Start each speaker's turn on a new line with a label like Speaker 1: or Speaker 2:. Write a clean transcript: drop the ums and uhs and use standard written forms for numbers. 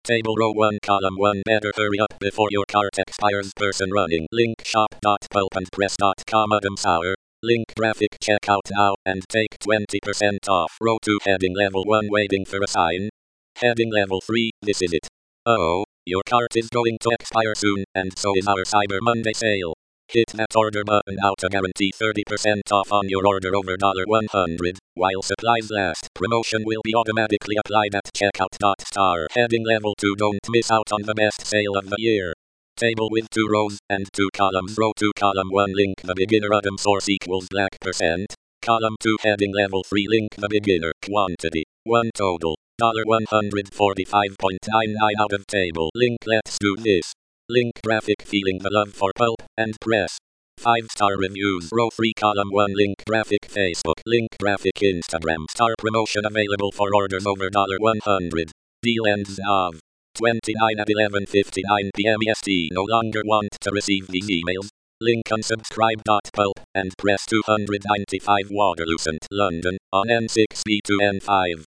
Speaker 1: Table row 1 column 1 better hurry up before your cart expires. Person running link shop.pulpandpress.com Adam Sauer. Link graphic checkout now and take 20% off. Row 2 heading level 1 waiting for a sign. Heading level 3 this is it. Oh, your cart is going to expire soon and so is our Cyber Monday sale. Hit that order button now to guarantee 30% off on your order over $100 while supplies last. Promotion will be automatically applied at checkout. Star. Heading level 2 don't miss out on the best sale of the year. Table with 2 rows and 2 columns. Row 2 column 1 link the beginner Adam source equals black %. Column 2 heading level 3 link the beginner quantity 1 total $145.99 out of table. Link let's do this. Link graphic feeling the love for pulp and press. 5-star reviews. Row 3 column 1 link graphic Facebook. Link graphic Instagram. Star promotion available for orders over $100. Deal ends of 29 at 11:59 p.m. EST. No longer want to receive these emails. Link unsubscribe. Pulp and press 295 Waterloosent London on N6B to N5.